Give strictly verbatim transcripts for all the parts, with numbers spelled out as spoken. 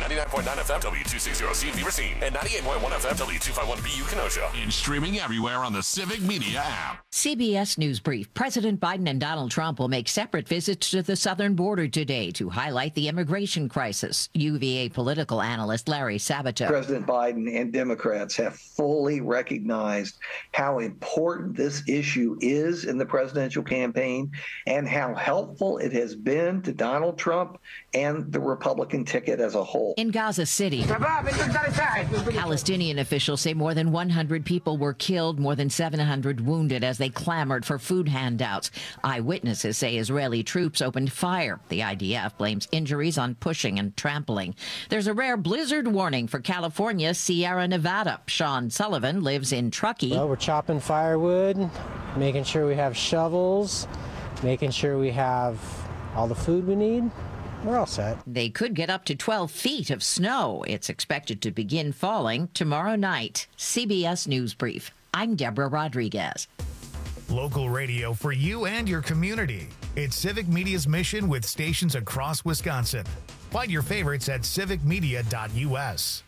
ninety-nine point nine F M, W two sixty C V Racine, and ninety-eight point one F M, W two fifty-one B U Kenosha. And streaming everywhere on the Civic Media app. C B S News Brief. President Biden and Donald Trump will make separate visits to the southern border today to highlight the immigration crisis. U V A political analyst Larry Sabato. President Biden and Democrats have fully recognized how important this issue is in the presidential campaign and how helpful it has been to Donald Trump and the Republican ticket as a whole. In Gaza City, Palestinian officials say more than one hundred people were killed, more than seven hundred wounded as they clamored for food handouts. Eyewitnesses say Israeli troops opened fire. The I D F blames injuries on pushing and trampling. There's a rare blizzard warning for California's Sierra Nevada. Sean Sullivan lives in Truckee. Well, we're chopping firewood, making sure we have shovels, making sure we have all the food we need. We're all set. They could get up to twelve feet of snow. It's expected to begin falling tomorrow night. C B S News Brief. I'm Deborah Rodriguez. Local radio for you and your community. It's Civic Media's mission with stations across Wisconsin. Find your favorites at civic media dot U S.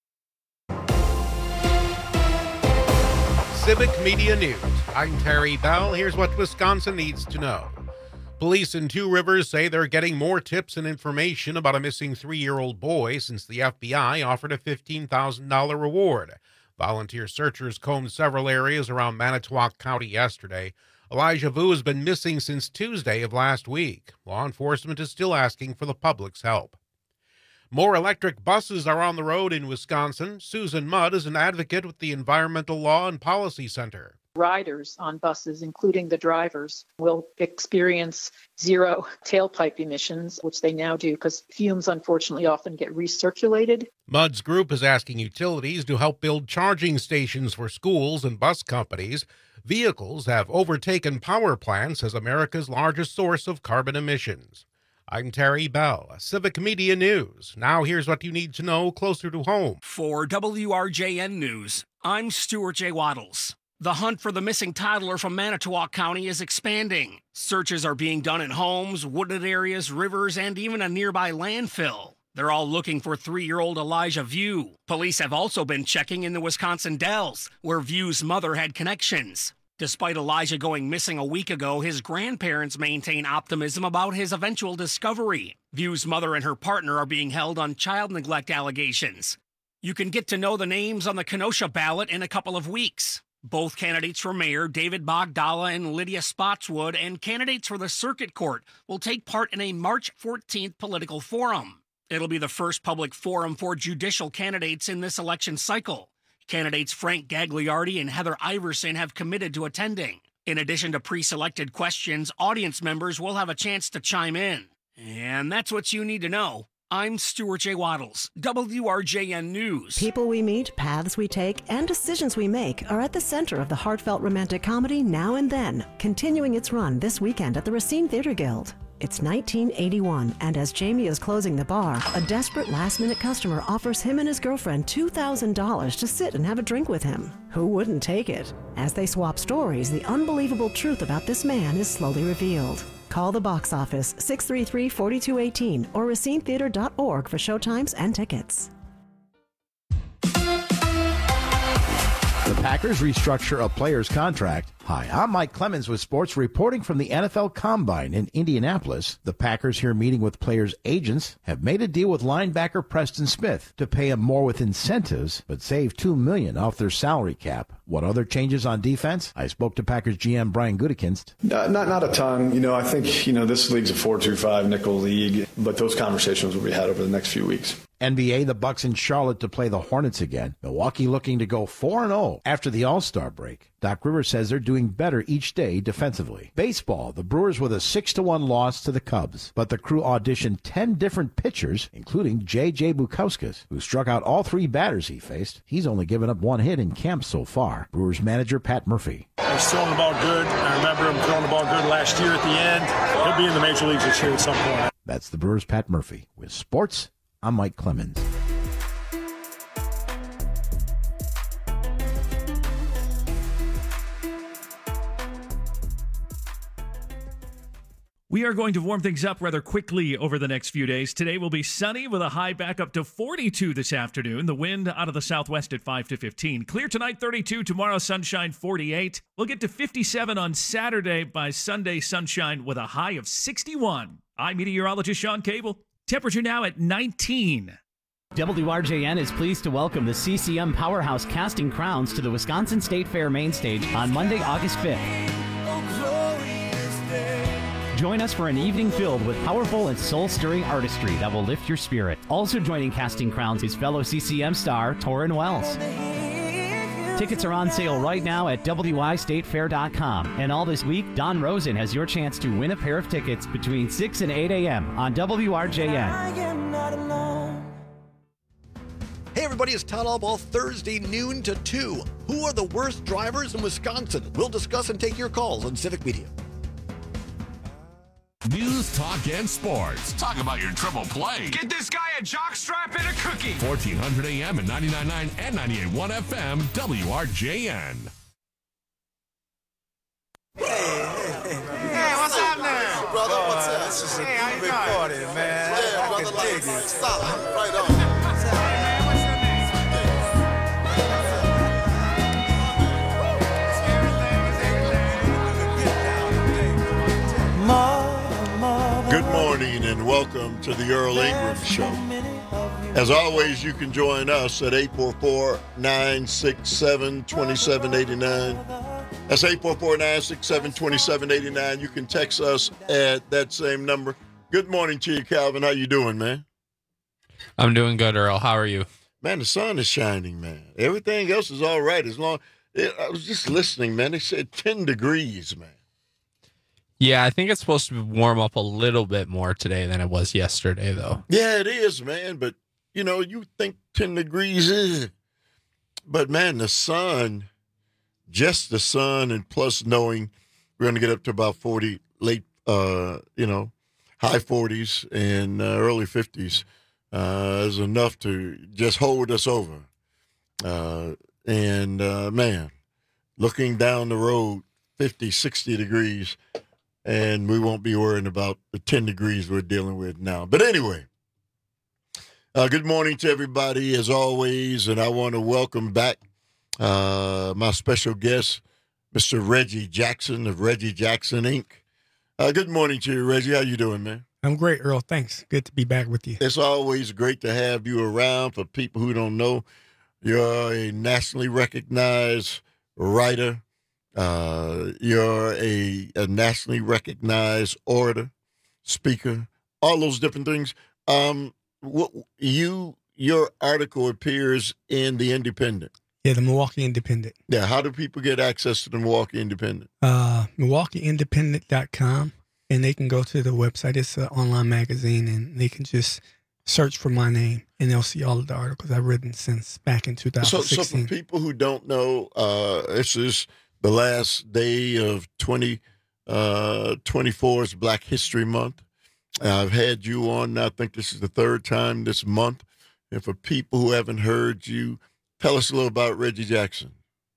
Civic Media News. I'm Terry Bell. Here's what Wisconsin needs to know. Police in Two Rivers say they're getting more tips and information about a missing three-year-old boy since the F B I offered a fifteen thousand dollars reward. Volunteer searchers combed several areas around Manitowoc County yesterday. Elijah Vu has been missing since Tuesday of last week. Law enforcement is still asking for the public's help. More electric buses are on the road in Wisconsin. Susan Mudd is an advocate with the Environmental Law and Policy Center. Riders on buses, including the drivers, will experience zero tailpipe emissions, which they now do because fumes unfortunately often get recirculated. Mudd's group is asking utilities to help build charging stations for schools and bus companies. Vehicles have overtaken power plants as America's largest source of carbon emissions. I'm Terry Bell, Civic Media News. Now here's what you need to know closer to home. For W R J N News, I'm Stuart J. Waddles. The hunt for the missing toddler from Manitowoc County is expanding. Searches are being done in homes, wooded areas, rivers, and even a nearby landfill. They're all looking for three-year-old Elijah View. Police have also been checking in the Wisconsin Dells, where View's mother had connections. Despite Elijah going missing a week ago, his grandparents maintain optimism about his eventual discovery. View's mother and her partner are being held on child neglect allegations. You can get to know the names on the Kenosha ballot in a couple of weeks. Both candidates for mayor, David Bogdala and Lydia Spotswood, and candidates for the circuit court will take part in a March fourteenth political forum. It'll be the first public forum for judicial candidates in this election cycle. Candidates Frank Gagliardi and Heather Iverson have committed to attending. In addition to pre-selected questions, audience members will have a chance to chime in. And that's what you need to know. I'm Stuart J. Waddles, W R J N News. People we meet, paths we take, and decisions we make are at the center of the heartfelt romantic comedy Now and Then, continuing its run this weekend at the Racine Theater Guild. It's nineteen eighty-one, and as Jamie is closing the bar, a desperate last-minute customer offers him and his girlfriend two thousand dollars to sit and have a drink with him. Who wouldn't take it? As they swap stories, the unbelievable truth about this man is slowly revealed. Call the box office, six three three, four two one eight, or racine theater dot org for showtimes and tickets. The Packers restructure a player's contract. Hi, I'm Mike Clemens with sports, reporting from the N F L Combine in Indianapolis. The Packers, here meeting with players' agents, have made a deal with linebacker Preston Smith to pay him more with incentives, but save two million dollars off their salary cap. What other changes on defense? I spoke to Packers G M Brian Gutekunst. Uh, not not a ton. You know, I think, you know, this league's a four two five nickel league, but those conversations will be had over the next few weeks. N B A, the Bucks in Charlotte to play the Hornets again. Milwaukee looking to go four and oh after the All-Star break. Doc Rivers says they're doing better each day defensively. Baseball, the Brewers with a six to one loss to the Cubs, but the crew auditioned ten different pitchers, including J J Bukauskas, who struck out all three batters he faced. He's only given up one hit in camp so far. Brewers manager Pat Murphy. He's throwing the ball good. I remember him throwing the ball good last year at the end. He'll be in the major leagues this year at some point. That's the Brewers' Pat Murphy. With sports, I'm Mike Clemens. We are going to warm things up rather quickly over the next few days. Today will be sunny with a high back up to forty-two this afternoon. The wind out of the southwest at five to fifteen. Clear tonight, thirty-two. Tomorrow, sunshine, forty-eight. We'll get to fifty-seven on Saturday. By Sunday, sunshine with a high of sixty-one. I'm meteorologist Sean Cable. Temperature now at nineteen. W R J N is pleased to welcome the C C M Powerhouse Casting Crowns to the Wisconsin State Fair main stage on Monday, August fifth. Join us for an evening filled with powerful and soul-stirring artistry that will lift your spirit. Also joining Casting Crowns is fellow C C M star Torrin Wells. Tickets are on sale right now at W I state fair dot com. And all this week, Don Rosen has your chance to win a pair of tickets between six and eight a.m. on W R J N. Hey everybody, it's Town Hall Ball Thursday noon to two. Who are the worst drivers in Wisconsin? We'll discuss and take your calls on Civic Media. News, talk, and sports. Talk about your triple play. Get this guy a jockstrap and a cookie. fourteen hundred A M and ninety-nine point nine and ninety-eight point one F M, W R J N. Hey, hey, hey. Hey, what's up now? Brother, what's up? This is a hey, big party, man. Yeah, brother, like, dig it. Stop. Right on. Hey, man, what's your name? Good morning and welcome to the Earl Ingram Show. As always, you can join us at eight four four, nine six seven, two seven eight nine. That's eight four four, nine six seven, two seven eight nine. You can text us at that same number. Good morning to you, Calvin. How you doing, man? I'm doing good, Earl. How are you? Man, the sun is shining, man. Everything else is all right as long. It, I was just listening, man. They said ten degrees, man. Yeah, I think it's supposed to warm up a little bit more today than it was yesterday, though. Yeah, it is, man. But, you know, you think ten degrees is. But, man, the sun, just the sun, and plus knowing we're going to get up to about forty, late, uh, you know, high forties and uh, early fifties uh, is enough to just hold us over. Uh, and, uh, man, looking down the road, fifty, sixty degrees, and we won't be worrying about the ten degrees we're dealing with now. But anyway, uh, good morning to everybody, as always, and I want to welcome back uh, my special guest, Mister Reggie Jackson of Reggie Jackson, Incorporated. Uh, good morning to you, Reggie. How you doing, man? I'm great, Earl. Thanks. Good to be back with you. It's always great to have you around. For people who don't know, you're a nationally recognized writer. Uh, you're a, a nationally recognized orator, speaker, all those different things. Um, what you your article appears in the Independent. Yeah, the Milwaukee Independent. Yeah, how do people get access to the Milwaukee Independent? Uh, Milwaukee Independent dot com, and they can go to the website. It's an online magazine, and they can just search for my name, and they'll see all of the articles I've written since back in two thousand sixteen. So, so for people who don't know, uh, this is the last day of twenty twenty-four's Black History Month. I've had you on, I think this is the third time this month. And for people who haven't heard you, tell us a little about Reggie Jackson.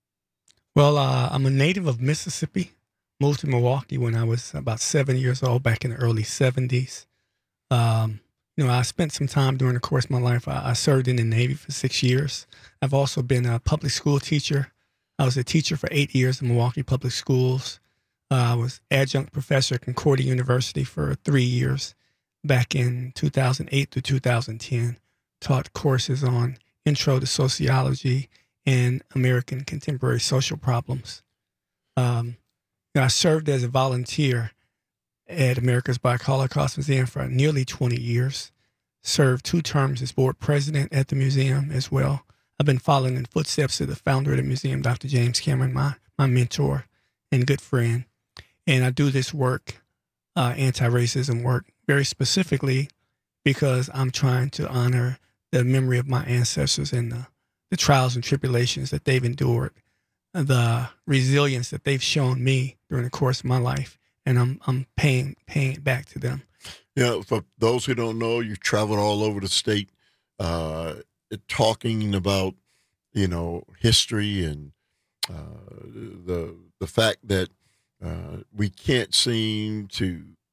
Well, uh, I'm a native of Mississippi. Moved to Milwaukee when I was about seven years old, back in the early seventies. Um, you know, I spent some time during the course of my life. I, I served in the Navy for six years. I've also been a public school teacher. I was a teacher for eight years in Milwaukee Public Schools. Uh, I was adjunct professor at Concordia University for three years back in two thousand eight to two thousand ten. Taught courses on Intro to Sociology and American Contemporary Social Problems. Um, you know, I served as a volunteer at America's Black Holocaust Museum for nearly twenty years. Served two terms as board president at the museum as well. I've been following in the footsteps of the founder of the museum, Doctor James Cameron, my, my mentor and good friend. And I do this work, uh, anti-racism work, very specifically because I'm trying to honor the memory of my ancestors and the, the trials and tribulations that they've endured, the resilience that they've shown me during the course of my life, and I'm I'm paying paying it back to them. Yeah, for those who don't know, you've traveled all over the state, uh, talking about, you know, history and uh, the the fact that uh, we can't seem to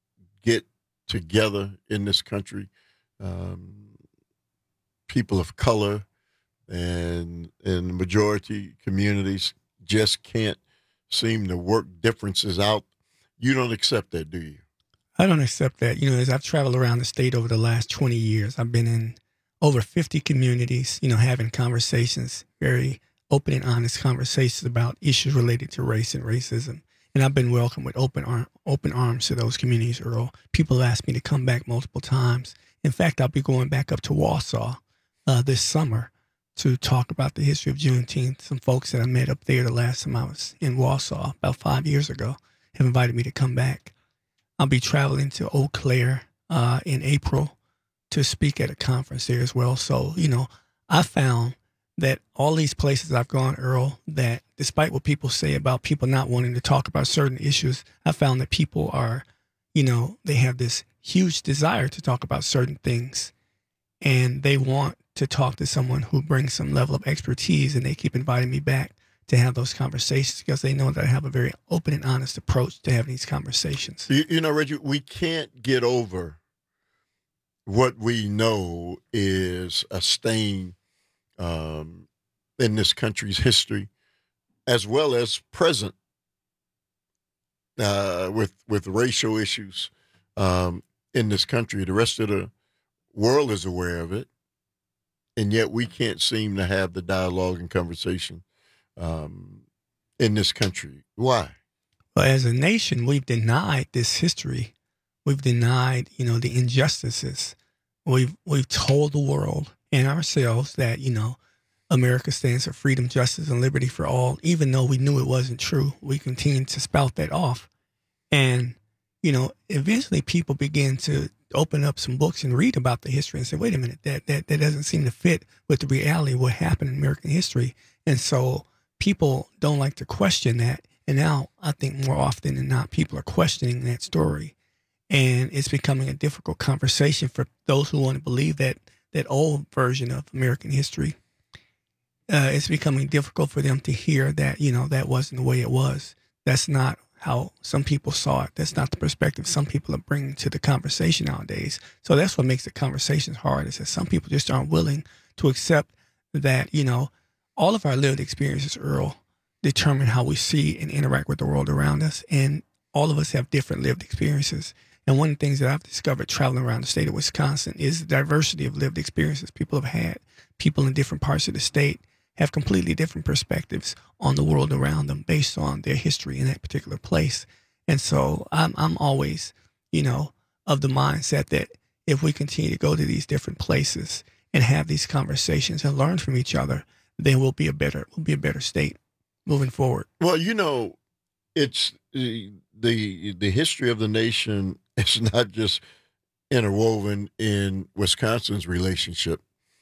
get together in this country. Um, people of color and in the majority communities just can't seem to work differences out. You don't accept that, do you? I don't accept that. You know, as I've traveled around the state over the last twenty years, I've been in over fifty communities, you know, having conversations, very open and honest conversations about issues related to race and racism. And I've been welcomed with open arm, open arms to those communities, Earl. People have asked me to come back multiple times. In fact, I'll be going back up to Wausau uh, this summer to talk about the history of Juneteenth. Some folks that I met up there the last time I was in Wausau, about five years ago, have invited me to come back. I'll be traveling to Eau Claire uh, in April to speak at a conference there as well. So, you know, I found that all these places I've gone, Earl, that despite what people say about people not wanting to talk about certain issues, I found that people are, you know, they have this huge desire to talk about certain things, and they want to talk to someone who brings some level of expertise, and they keep inviting me back to have those conversations because they know that I have a very open and honest approach to having these conversations. You, you know, Reggie, we can't get over what we know is a stain um, in this country's history, as well as present uh, with with racial issues um, in this country. The rest of the world is aware of it, and yet we can't seem to have the dialogue and conversation um, in this country. Why? Well, as a nation, we've denied this history. We've denied, you know, the injustices. We've we've told the world and ourselves that, you know, America stands for freedom, justice, and liberty for all. Even though we knew it wasn't true, we continued to spout that off. And, you know, eventually people begin to open up some books and read about the history and say, wait a minute, that that, that doesn't seem to fit with the reality of what happened in American history. And so people don't like to question that. And now I think more often than not, people are questioning that story. And it's becoming a difficult conversation for those who want to believe that that old version of American history. Uh, it's becoming difficult for them to hear that, you know, that wasn't the way it was. That's not how some people saw it. That's not the perspective some people are bringing to the conversation nowadays. So that's what makes the conversations hard, is that some people just aren't willing to accept that, you know, all of our lived experiences, Earl, determine how we see and interact with the world around us. And all of us have different lived experiences. And one of the things that I've discovered traveling around the state of Wisconsin is the diversity of lived experiences people have had. People in different parts of the state have completely different perspectives on the world around them based on their history in that particular place. And so I'm I'm always, you know, of the mindset that if we continue to go to these different places and have these conversations and learn from each other, then we'll be a better we'll be a better state moving forward. Well, you know, it's the the, the history of the nation is not just interwoven in Wisconsin's relationship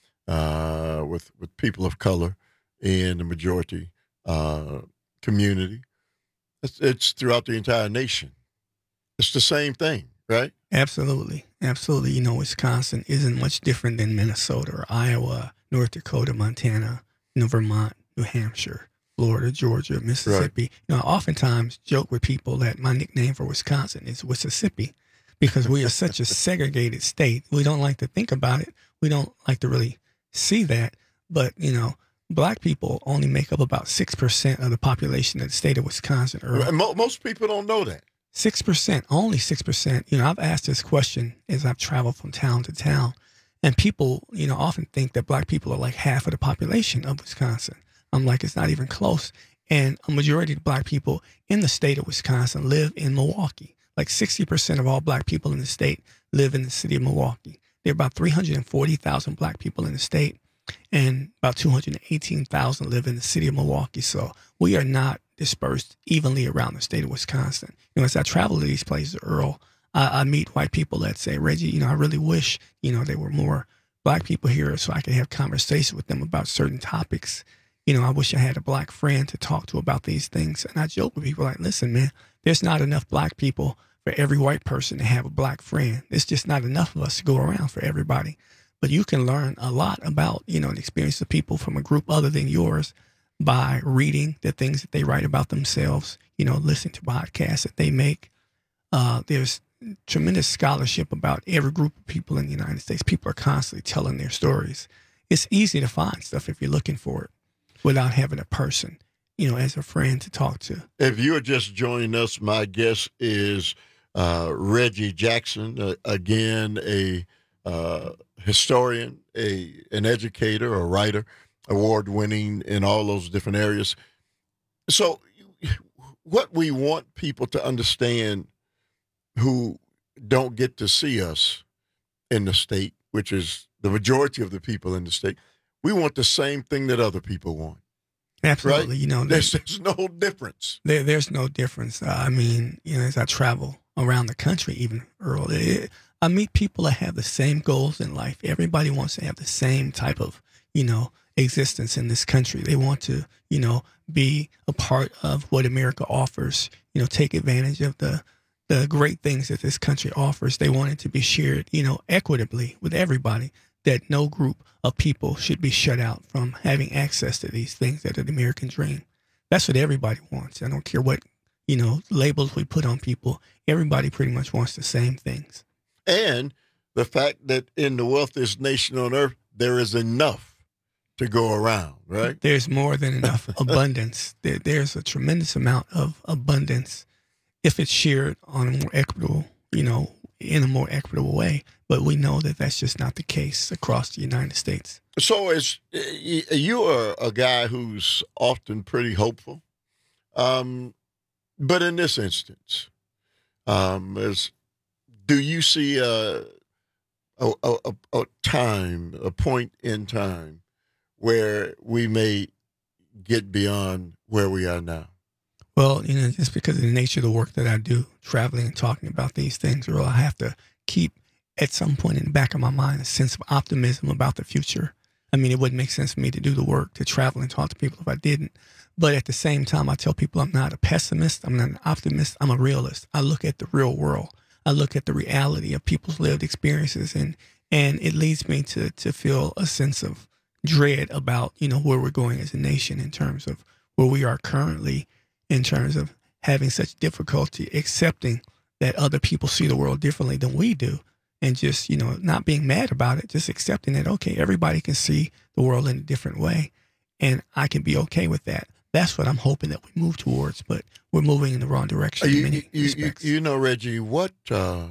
uh, with with people of color and the majority uh, community. It's, it's throughout the entire nation. It's the same thing, right? Absolutely. Absolutely. You know, Wisconsin isn't much different than Minnesota or Iowa, North Dakota, Montana, you know, Vermont, New Hampshire, Florida, Georgia, Mississippi. Right. You know, I oftentimes joke with people that my nickname for Wisconsin is Mississippi because we are such a segregated state. We don't like to think about it. We don't like to really see that. But, you know, Black people only make up about six percent of the population of the state of Wisconsin. Most people don't know that. six percent, only six percent. You know, I've asked this question as I've traveled from town to town, and people, you know, often think that Black people are like half of the population of Wisconsin. I'm like, it's not even close. And a majority of Black people in the state of Wisconsin live in Milwaukee. Like sixty percent of all Black people in the state live in the city of Milwaukee. There are about three hundred forty thousand Black people in the state, and about two hundred eighteen thousand live in the city of Milwaukee. So we are not dispersed evenly around the state of Wisconsin. You know, as I travel to these places, Earl, I, I meet white people that say, Reggie, you know, I really wish, you know, there were more Black people here so I could have conversations with them about certain topics. You know, I wish I had a Black friend to talk to about these things. And I joke with people like, listen, man, there's not enough Black people for every white person to have a Black friend. It's just not enough of us to go around for everybody. But you can learn a lot about, you know, the experience of people from a group other than yours by reading the things that they write about themselves, you know, listening to podcasts that they make. Uh, there's tremendous scholarship about every group of people in the United States. People are constantly telling their stories. It's easy to find stuff if you're looking for it without having a person, you know, as a friend to talk to. If you're just joining us, my guest is uh, Reggie Jackson, uh, again, a uh, historian, a an educator, a writer, award-winning in all those different areas. So what we want people to understand who don't get to see us in the state, which is the majority of the people in the state, we want the same thing that other people want. Absolutely. Right? You know, there's, there's no difference. There, there's no difference. Uh, I mean, you know, as I travel around the country, even Earl, it, I meet people that have the same goals in life. Everybody wants to have the same type of, you know, existence in this country. They want to, you know, be a part of what America offers, you know, take advantage of the the great things that this country offers. They want it to be shared, you know, equitably with everybody, that no group of people should be shut out from having access to these things that are the American dream. That's what everybody wants. I don't care what, you know, labels we put on people. Everybody pretty much wants the same things. And the fact that in the wealthiest nation on earth, there is enough to go around, right? There's more than enough abundance. There, there's a tremendous amount of abundance if it's shared on a more equitable, you know, in a more equitable way. But we know that that's just not the case across the United States. So as you are a guy who's often pretty hopeful, um, but in this instance, um, as do you see a, a, a, a time, a point in time where we may get beyond where we are now? Well, you know, just because of the nature of the work that I do, traveling and talking about these things, or I have to keep at some point in the back of my mind a sense of optimism about the future. I mean, it wouldn't make sense for me to do the work, to travel and talk to people if I didn't. But at the same time, I tell people I'm not a pessimist. I'm not an optimist. I'm a realist. I look at the real world. I look at the reality of people's lived experiences, and and it leads me to to feel a sense of dread about, you know, where we're going as a nation in terms of where we are currently, in terms of having such difficulty accepting that other people see the world differently than we do, and just, you know, not being mad about it, just accepting that, okay, everybody can see the world in a different way, and I can be okay with that. That's what I'm hoping that we move towards, but we're moving in the wrong direction You, in many you, respects. you, you know, Reggie, what, uh,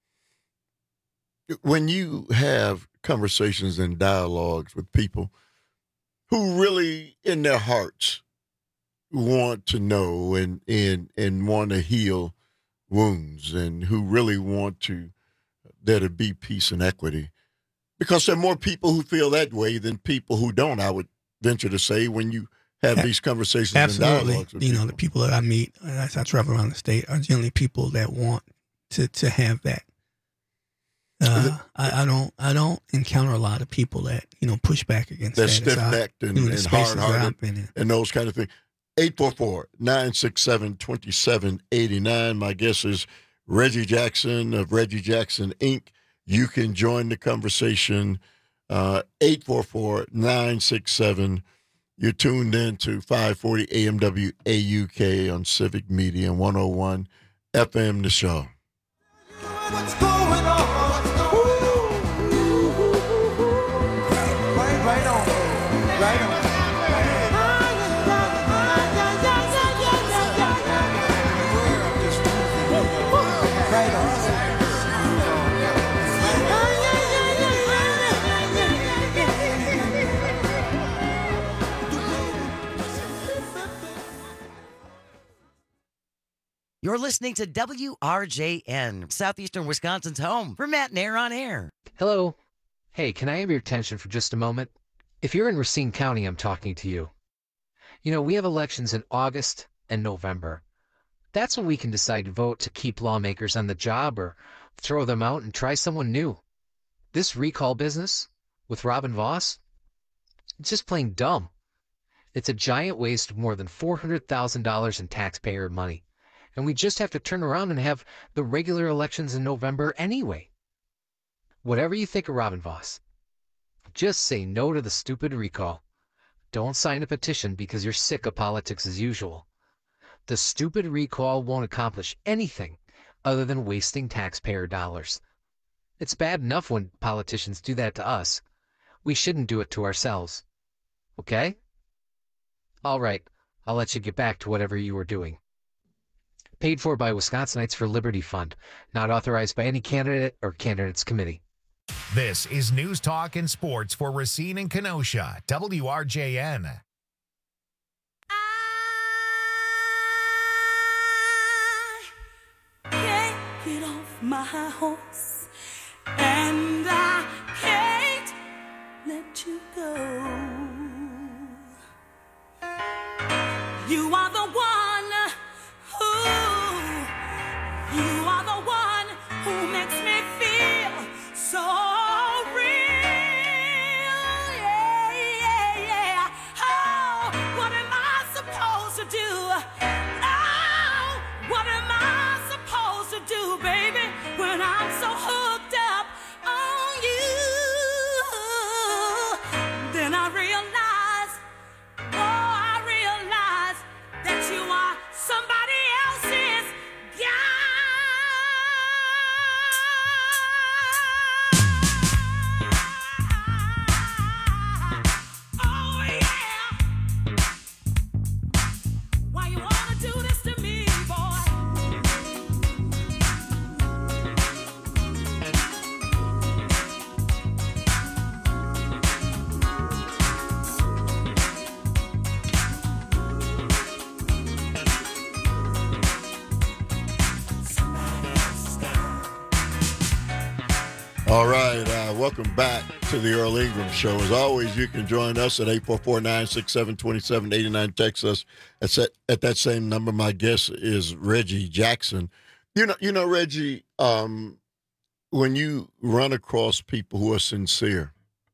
when you have conversations and dialogues with people who really in their hearts want to know and, and, and want to heal wounds, and who really want to, there to be peace and equity, because there are more people who feel that way than people who don't, I would venture to say, when you have these conversations Absolutely. and dialogues with you people. know, the people that I meet as I travel around the state are generally people that want to, to have that. Uh, I, I don't I don't encounter a lot of people that, you know, push back against They're that. stiff-necked and, and hard-hearted and those kind of things. eight four four, nine six seven, two seven eight nine. My guest is Reggie Jackson of Reggie Jackson, Incorporated. You can join the conversation, uh, eight four four, nine six seven. You're tuned in to five forty A M W A U K on Civic Media and one oh one F M The Show. What's going on? Right, right on. Right on. Right on. You're listening to W R J N, Southeastern Wisconsin's home for Matt and Air on Air. Hello. Hey, can I have your attention for just a moment? If you're in Racine County, I'm talking to you. You know, we have elections in August and November. That's when we can decide to vote to keep lawmakers on the job or throw them out and try someone new. This recall business with Robin Vos, it's just plain dumb. It's a giant waste of more than four hundred thousand dollars in taxpayer money. And we just have to turn around and have the regular elections in November anyway. Whatever you think of Robin Vos, just say no to the stupid recall. Don't sign a petition because you're sick of politics as usual. The stupid recall won't accomplish anything other than wasting taxpayer dollars. It's bad enough when politicians do that to us. We shouldn't do it to ourselves. Okay? All right, I'll let you get back to whatever you were doing. Paid for by Wisconsinites for Liberty Fund. Not authorized by any candidate or candidates committee. This is News Talk and Sports for Racine and Kenosha, W R J N. Can't get off my horse, and I can't let you go. You are the one who, you are the one who makes me feel so real, yeah, yeah, yeah. Oh, what am I supposed to do? Oh, what am I supposed to do, baby, when I'm so hooked up on you? Then I realize, oh, I realize that you are somebody else's guy. Oh, yeah. Why you wanna do this to me, boy? All right, uh, welcome back to the Earl Ingram Show. As always, you can join us at eight four four, nine six seven, two seven eight nine. Text us at, at that same number. My guest is Reggie Jackson. You know, you know, Reggie, um, when you run across people who are sincere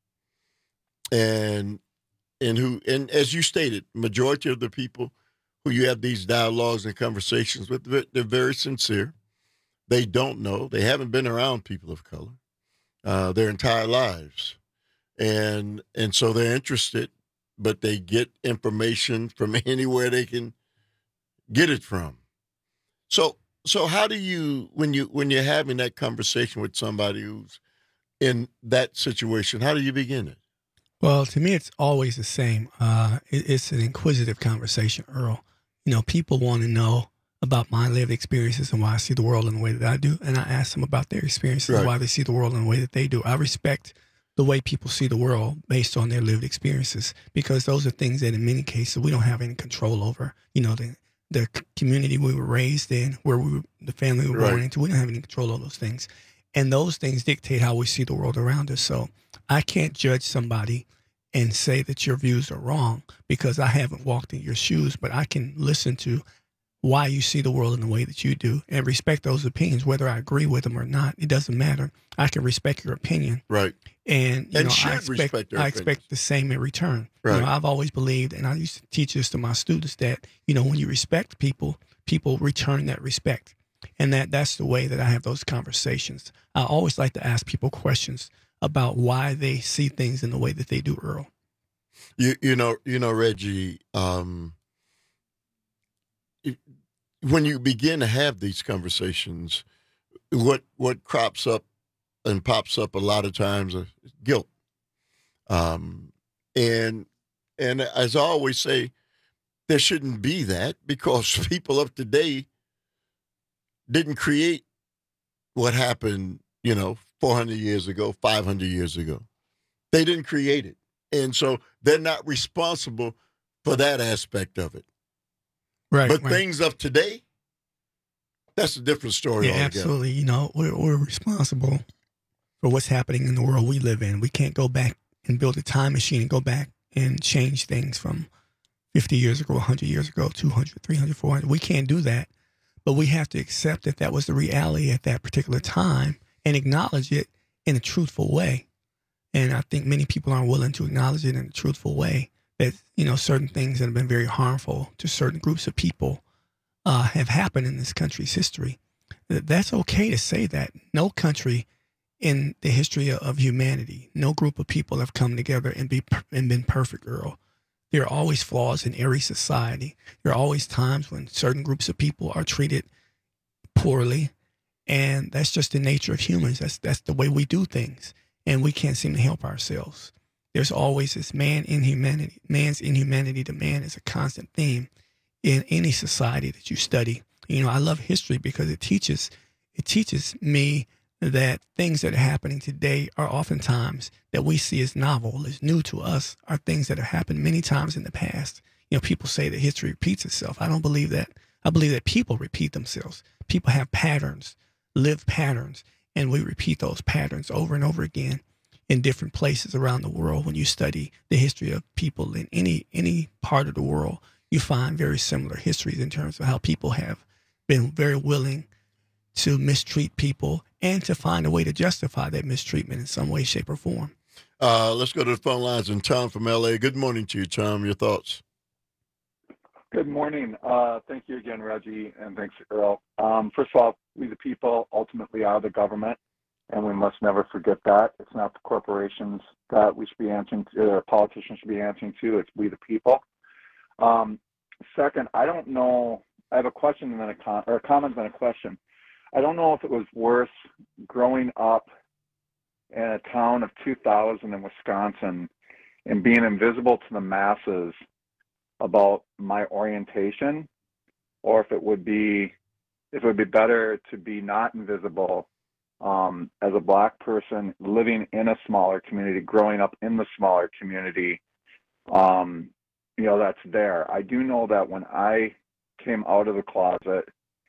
and and who, and as you stated, majority of the people who you have these dialogues and conversations with, they're very sincere. They don't know. They haven't been around people of color uh, their entire lives. And and so they're interested, but they get information from anywhere they can get it from. So so how do you, when you when you're having that conversation with somebody who's in that situation, how do you begin it? Well, to me, it's always the same. Uh, it, it's an inquisitive conversation, Earl. You know, people want to know about my lived experiences and why I see the world in the way that I do, and I ask them about their experiences Right. and why they see the world in the way that they do. I respect the way people see the world based on their lived experiences, because those are things that in many cases we don't have any control over. You know, the the community we were raised in, where we were, the family we were born Right. into, we don't have any control over those things. And those things dictate how we see the world around us. So I can't judge somebody and say that your views are wrong because I haven't walked in your shoes, but I can listen to why you see the world in the way that you do and respect those opinions, whether I agree with them or not. It doesn't matter. I can respect your opinion. Right. And, you And know, should I expect, respect their I expect the same in return. Right. You know, I've always believed, and I used to teach this to my students, that, you know, when you respect people, people return that respect. And that that's the way that I have those conversations. I always like to ask people questions about why they see things in the way that they do, Earl. You you know you know Reggie, um, it, when you begin to have these conversations, what what crops up and pops up a lot of times is guilt, um, and and as I always say, there shouldn't be that, because people of today didn't create what happened, you know, four hundred years ago, five hundred years ago. They didn't create it. And so they're not responsible for that aspect of it. Right. But right. things of today, that's a different story Yeah, altogether. absolutely. You know, we're, we're responsible for what's happening in the world we live in. We can't go back and build a time machine and go back and change things from fifty years ago, one hundred years ago, two hundred, three hundred, four hundred. We can't do that. But we have to accept that that was the reality at that particular time and acknowledge it in a truthful way. And I think many people aren't willing to acknowledge it in a truthful way, that, you know, certain things that have been very harmful to certain groups of people uh, have happened in this country's history. That's okay to say that. No country in the history of humanity, no group of people have come together and be and been perfect, Earl. There are always flaws in every society. There are always times when certain groups of people are treated poorly And that's just the nature of humans. That's that's the way we do things. And we can't seem to help ourselves. There's always this man inhumanity. Man's inhumanity to man is a constant theme in any society that you study. You know, I love history because it teaches it teaches me that things that are happening today are oftentimes that we see as novel, as new to us, are things that have happened many times in the past. You know, people say that history repeats itself. I don't believe that. I believe that people repeat themselves. People have patterns, live patterns, and we repeat those patterns over and over again in different places around the world. When you study the history of people in any any part of the world, you find very similar histories in terms of how people have been very willing to mistreat people and to find a way to justify that mistreatment in some way, shape, or form. Uh, let's go to the phone lines. And Tom from L A. Good morning to you, Tom. Your thoughts? Good morning. Uh, thank you again, Reggie, and thanks, Earl. Um, first of all, we the people ultimately are the government, and we must never forget that. It's not the corporations that we should be answering to, or politicians should be answering to. It's we the people. Um, second, I don't know. I have a question and then a, com- or a comment and a question. I don't know if it was worse growing up in a town of two thousand in Wisconsin and being invisible to the masses about my orientation, or if it would be if it would be better to be not invisible um, as a Black person living in a smaller community, growing up in the smaller community. Um, you know, that's there. I do know that when I came out of the closet,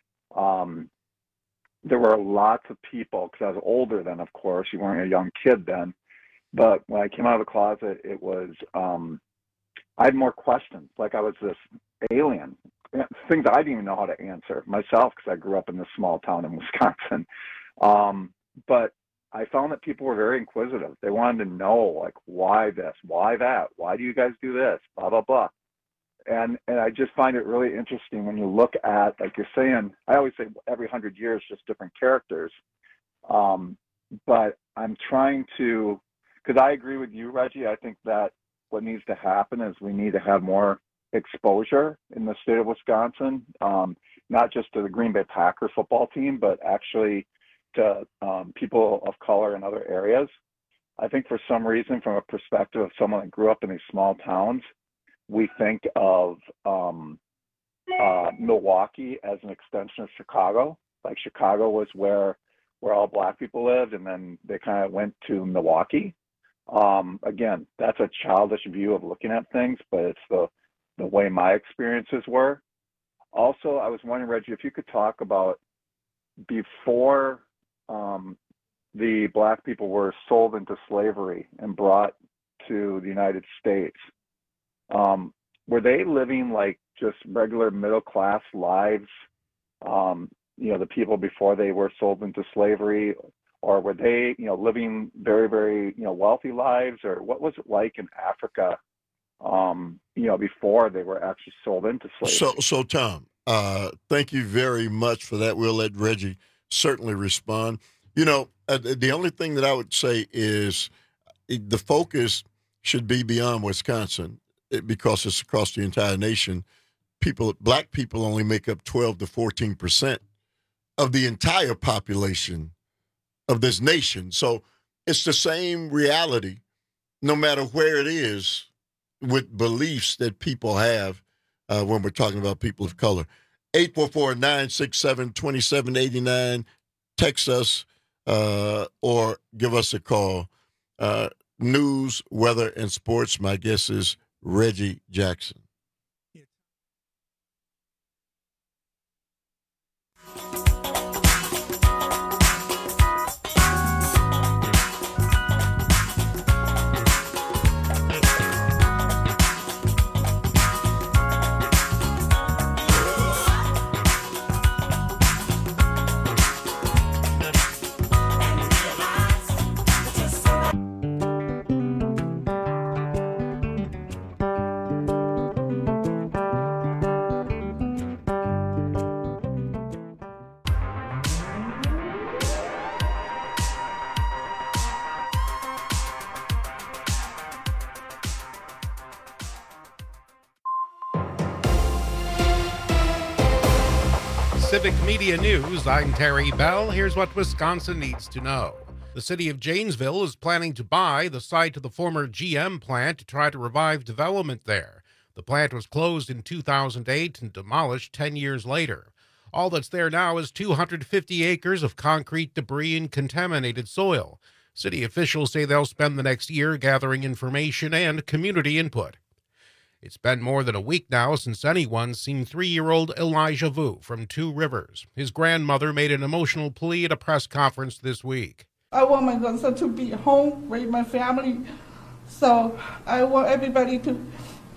um, there were lots of people, because I was older then, of course, you weren't a young kid then, but when I came out of the closet, it was, um, I had more questions, like I was this alien, things I didn't even know how to answer myself, because I grew up in this small town in Wisconsin. Um, but I found that people were very inquisitive. They wanted to know, like, why this, why that, why do you guys do this, blah, blah, blah. And and I just find it really interesting when you look at, like you're saying, I always say every hundred years, just different characters. Um, but I'm trying to, because I agree with you, Reggie. I think that what needs to happen is we need to have more exposure in the state of Wisconsin, um, not just to the Green Bay Packers football team, but actually to um, people of color in other areas. I think for some reason, from a perspective of someone that grew up in these small towns, we think of um, uh, Milwaukee as an extension of Chicago. Like Chicago was where where all Black people lived, and then they kind of went to Milwaukee. Um, again, that's a childish view of looking at things, but it's the the way my experiences were. Also, I was wondering, Reggie, if you could talk about before um, the Black people were sold into slavery and brought to the United States. Um, were they living like just regular middle class lives, um, you know, the people before they were sold into slavery, or were they, you know, living very, very, you know, wealthy lives, or what was it like in Africa, um, you know, before they were actually sold into slavery? So, so Tom, uh, thank you very much for that. We'll let Reggie certainly respond. You know, uh, the only thing that I would say is the focus should be beyond Wisconsin. Because it's across the entire nation. People, Black people only make up twelve to fourteen percent of the entire population of this nation. So it's the same reality, no matter where it is, with beliefs that people have uh, when we're talking about people of color. eight four four, nine six seven, two seven eight nine. Text us uh, or give us a call. Uh, news, weather, and sports. My guess is Reggie Jackson. Civic Media News, I'm Terry Bell. Here's what Wisconsin needs to know. The city of Janesville is planning to buy the site of the former G M plant to try to revive development there. The plant was closed in two thousand eight and demolished ten years later. All that's there now is two hundred fifty acres of concrete debris and contaminated soil. City officials say they'll spend the next year gathering information and community input. It's been more than a week now since anyone seen three-year-old Elijah Vu from Two Rivers. His grandmother made an emotional plea at a press conference this week. I want my grandson to be home, raise my family, so I want everybody to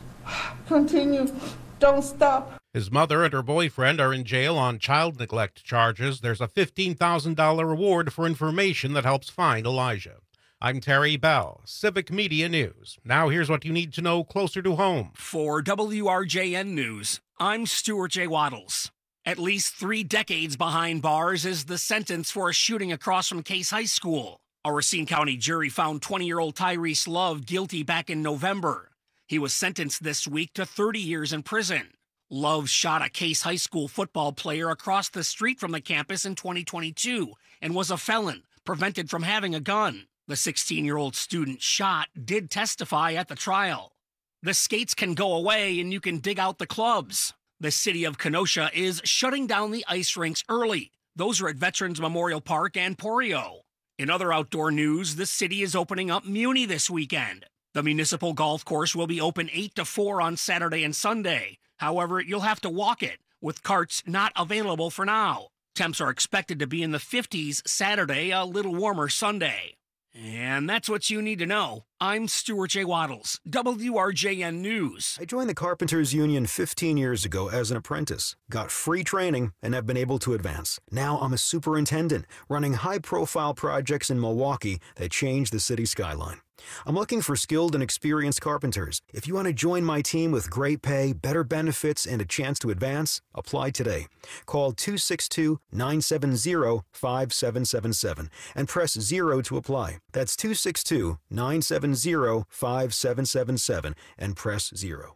continue, don't stop. His mother and her boyfriend are in jail on child neglect charges. There's a fifteen thousand dollars reward for information that helps find Elijah. I'm Terry Bell, Civic Media News. Now here's what you need to know closer to home. For W R J N News, I'm Stuart J. Waddles. At least three decades behind bars is the sentence for a shooting across from Case High School. A Racine County jury found twenty-year-old Tyrese Love guilty back in November. He was sentenced this week to thirty years in prison. Love shot a Case High School football player across the street from the campus in twenty twenty-two and was a felon, prevented from having a gun. The sixteen-year-old student shot did testify at the trial. The skates can go away and you can dig out the clubs. The city of Kenosha is shutting down the ice rinks early. Those are at Veterans Memorial Park and Porio. In other outdoor news, the city is opening up Muni this weekend. The municipal golf course will be open eight to four on Saturday and Sunday. However, you'll have to walk it, with carts not available for now. Temps are expected to be in the fifties Saturday, a little warmer Sunday. And that's what you need to know. I'm Stuart J. Waddles, W R J N News. I joined the Carpenters Union fifteen years ago as an apprentice, got free training, and have been able to advance. Now I'm a superintendent, running high-profile projects in Milwaukee that change the city skyline. I'm looking for skilled and experienced carpenters. If you want to join my team with great pay, better benefits, and a chance to advance, apply today. Call two six two, nine seven zero, five seven seven seven and press zero to apply. That's two six two, nine seven zero, five seven seven seven and press zero.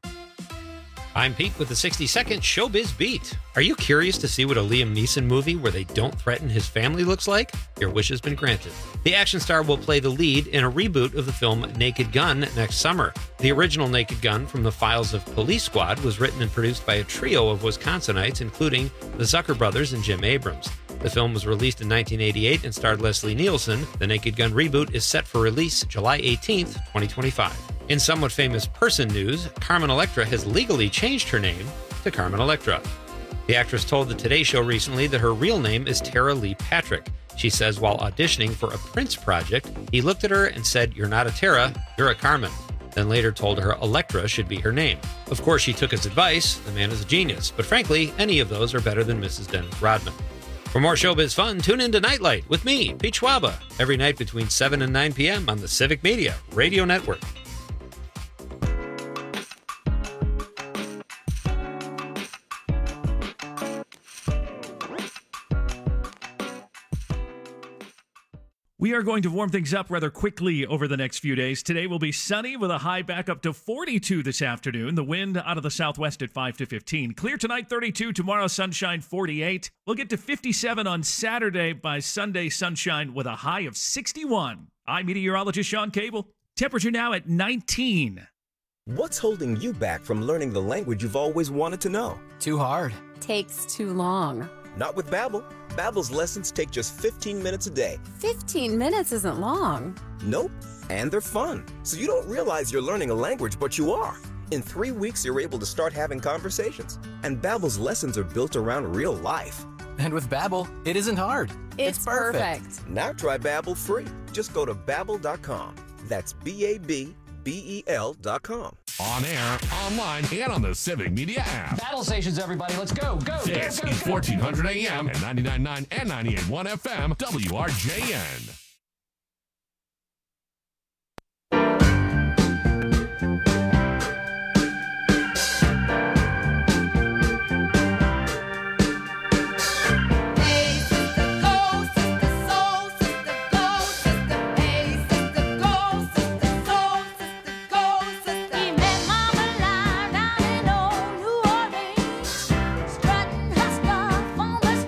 I'm Pete with the sixty second Showbiz Beat. Are you curious to see what a Liam Neeson movie where they don't threaten his family looks like? Your wish has been granted. The action star will play the lead in a reboot of the film Naked Gun next summer. The original Naked Gun from the files of Police Squad was written and produced by a trio of Wisconsinites, including the Zucker brothers and Jim Abrams. The film was released in nineteen eighty-eight and starred Leslie Nielsen. The Naked Gun reboot is set for release July eighteenth, twenty twenty-five. In somewhat famous person news, Carmen Electra has legally changed her name to Carmen Electra. The actress told the Today Show recently that her real name is Tara Lee Patrick. She says while auditioning for a Prince project, he looked at her and said, "You're not a Tara, you're a Carmen." Then later told her Electra should be her name. Of course, she took his advice. The man is a genius. But frankly, any of those are better than Missus Dennis Rodman. For more showbiz fun, tune in to Nightlight with me, Pete Schwaba, every night between seven and nine p.m. on the Civic Media Radio Network. We are going to warm things up rather quickly over the next few days. Today will be sunny with a high back up to forty-two this afternoon. The wind out of the southwest at five to fifteen. Clear tonight, thirty-two. Tomorrow, sunshine, forty-eight. We'll get to fifty-seven on Saturday. By Sunday, sunshine with a high of sixty-one. I'm meteorologist Sean Cable. Temperature now at nineteen. What's holding you back from learning the language you've always wanted to know? Too hard. Takes too long. Not with Babbel. Babbel's lessons take just fifteen minutes a day. fifteen minutes isn't long. Nope. And they're fun. So you don't realize you're learning a language, but you are. In three weeks, you're able to start having conversations. And Babbel's lessons are built around real life. And with Babbel, it isn't hard. It's, it's perfect. perfect. Now try Babbel free. Just go to Babbel dot com. That's B A B B E L dot com. On air, online, and on the Civic Media app. Battle stations, everybody. Let's go, go, This go, go, is go. fourteen hundred A M and ninety-nine point nine and ninety-eight point one F M, W R J N. On the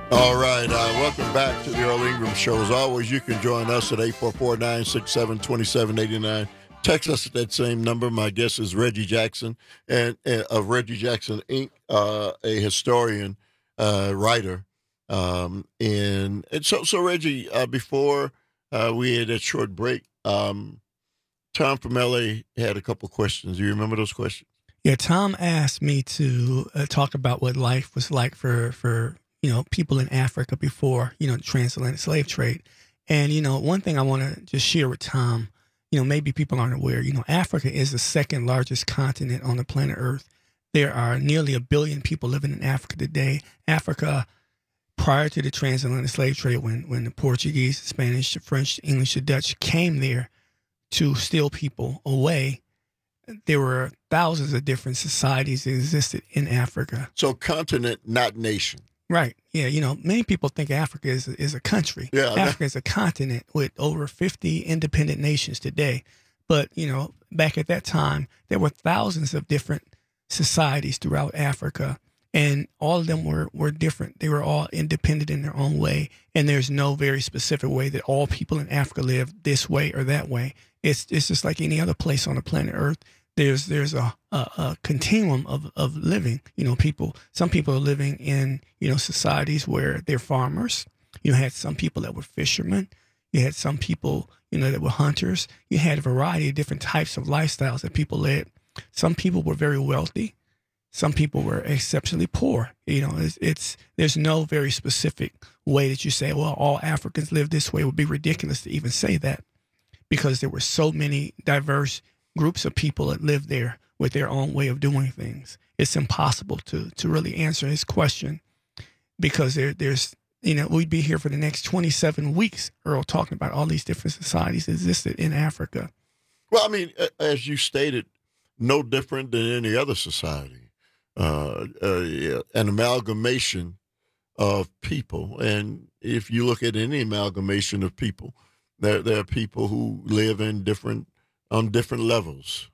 All right. Uh, welcome back to the Earl Ingram Show. As always, you can join us at eight four four, nine six seven, two seven eight nine. Text us at that same number. My guest is Reggie Jackson and uh, of Reggie Jackson, Incorporated, uh, a historian, uh, writer. Um, and, and so, so Reggie, uh, before uh, we had that short break, um, Tom from L A had a couple questions. Do you remember those questions? Yeah, Tom asked me to uh, talk about what life was like for, for you know, people in Africa before, you know, the transatlantic slave trade. And, you know, one thing I want to just share with Tom, you know, maybe people aren't aware, you know, Africa is the second largest continent on the planet Earth. There are nearly a billion people living in Africa today. Africa, prior to the transatlantic slave trade, when, when the Portuguese, the Spanish, the French, the English, the Dutch came there to steal people away, there were thousands of different societies that existed in Africa. So continent, not nation. Right. Yeah. You know, many people think Africa is is a country. Yeah. Africa is a continent with over fifty independent nations today. But, you know, back at that time, there were thousands of different societies throughout Africa, and all of them were, were different. They were all independent in their own way, and there's no very specific way that all people in Africa live this way or that way. It's it's just like any other place on the planet Earth. There's there's a, a, a continuum of, of living. You know, people, some people are living in, you know, societies where they're farmers. You had some people that were fishermen. You had some people, you know, that were hunters. You had a variety of different types of lifestyles that people led. Some people were very wealthy. Some people were exceptionally poor. You know, it's, it's there's no very specific way that you say, well, all Africans live this way. It would be ridiculous to even say that, because there were so many diverse groups of people that lived there with their own way of doing things. It's impossible to to really answer his question, because there there's, you know, we'd be here for the next twenty-seven weeks, Earl, talking about all these different societies that existed in Africa. Well, I mean, as you stated, no different than any other society. Uh, uh, yeah, an amalgamation of people. And if you look at any amalgamation of people, there, there are people who live in different on different levels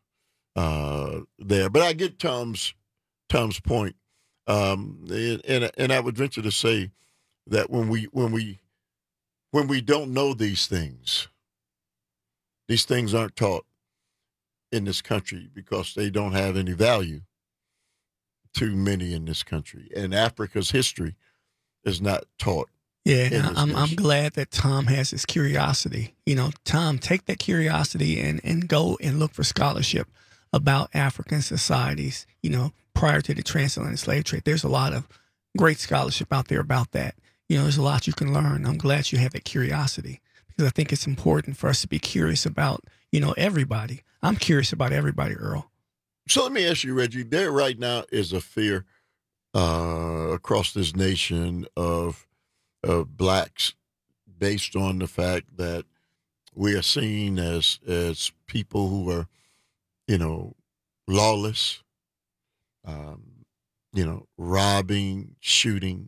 uh, there. But I get Tom's Tom's point, um, and and I would venture to say that when we when we when we don't know these things, these things aren't taught in this country because they don't have any value to many in this country, and Africa's history is not taught. Yeah, I'm I'm glad that Tom has this curiosity. You know, Tom, take that curiosity and, and go and look for scholarship about African societies, you know, prior to the transatlantic slave trade. There's a lot of great scholarship out there about that. You know, there's a lot you can learn. I'm glad you have that curiosity, because I think it's important for us to be curious about, you know, everybody. I'm curious about everybody, Earl. So let me ask you, Reggie, there right now is a fear uh, across this nation of of blacks, based on the fact that we are seen as as people who are, you know, lawless, um, you know, robbing, shooting,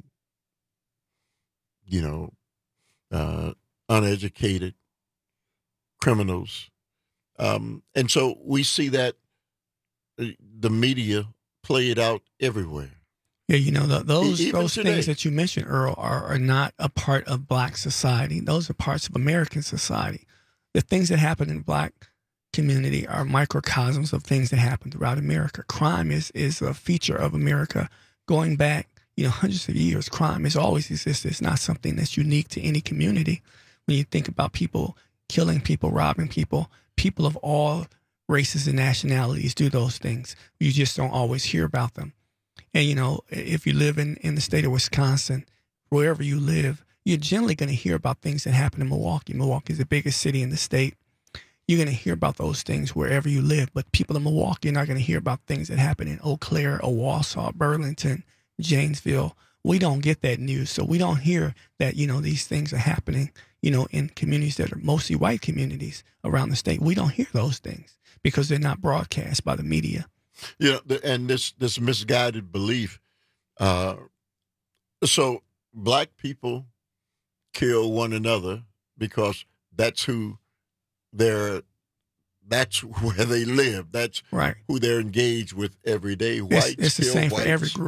you know, uh, uneducated criminals. Um, and so we see that the media play it out everywhere. Yeah, you know, the, those Even those today. things that you mentioned, Earl, are, are not a part of black society. Those are parts of American society. The things that happen in the black community are microcosms of things that happen throughout America. Crime is, is a feature of America going back, you know, hundreds of years. Crime has always existed. It's not something that's unique to any community. When you think about people killing people, robbing people, people of all races and nationalities do those things. You just don't always hear about them. And, you know, if you live in, in the state of Wisconsin, wherever you live, you're generally going to hear about things that happen in Milwaukee. Milwaukee is the biggest city in the state. You're going to hear about those things wherever you live. But people in Milwaukee are not going to hear about things that happen in Eau Claire or Wausau, Burlington, Janesville. We don't get that news. So we don't hear that, you know, these things are happening, you know, in communities that are mostly white communities around the state. We don't hear those things because they're not broadcast by the media. You know, the, and this this misguided belief. Uh, so black people kill one another because that's who they're. That's where they live. That's right. who they're engaged with every day. Whites It's, it's the kill same whites. for every group.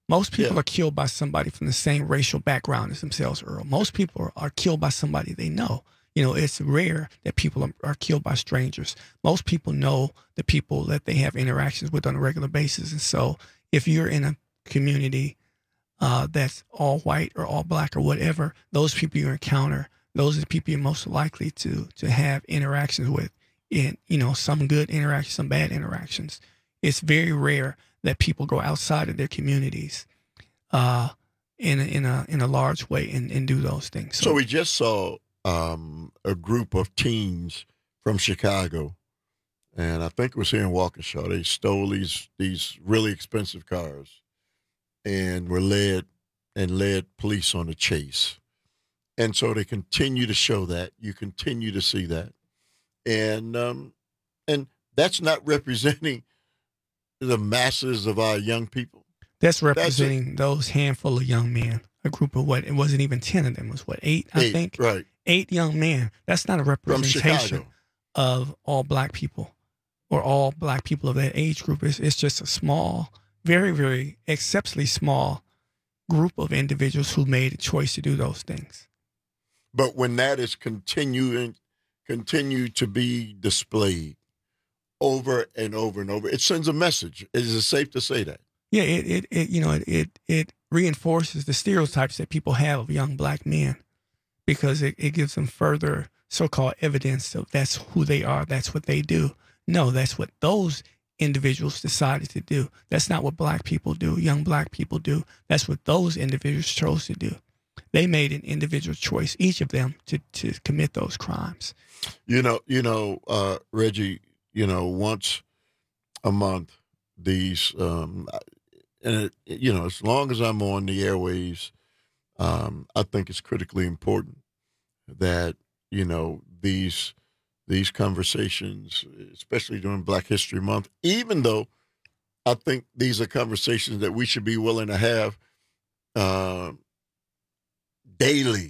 Most people Yeah. are killed by somebody from the same racial background as themselves, Earl. Most people are, are killed by somebody they know. You know, it's rare that people are, are killed by strangers. Most people know the people that they have interactions with on a regular basis. And so if you're in a community uh, that's all white or all black or whatever, those people you encounter, those are the people you're most likely to to have interactions with. In, you know, some good interactions, some bad interactions. It's very rare that people go outside of their communities uh, in a, in a in a large way and, and do those things. So we just saw um, a group of teens from Chicago, and I think it was here in Waukesha. They stole these these really expensive cars, and were led and led police on a chase. And so they continue to show that. You continue to see that, and um, and that's not representing the masses of our young people. That's representing That's those handful of young men. A group of what? It wasn't even ten of them. It was what, eight, I Eight, think? right. Eight young men. That's not a representation Chicago. of all black people or all black people of that age group. It's, it's just a small, very, very exceptionally small group of individuals who made a choice to do those things. But when that is continuing, continue to be displayed over and over and over, it sends a message. Is it safe to say that? Yeah, it, it, it you know, it, it, it reinforces the stereotypes that people have of young black men because it, it gives them further so-called evidence of that's who they are, that's what they do. No, that's what those individuals decided to do. That's not what black people do, young black people do. That's what those individuals chose to do. They made an individual choice, each of them, to, to commit those crimes. You know, you know, uh, Reggie, you know, once a month, these, um, and it, you know, as long as I'm on the airwaves, um, I think it's critically important that, you know, these these conversations, especially during Black History Month, even though I think these are conversations that we should be willing to have uh, daily.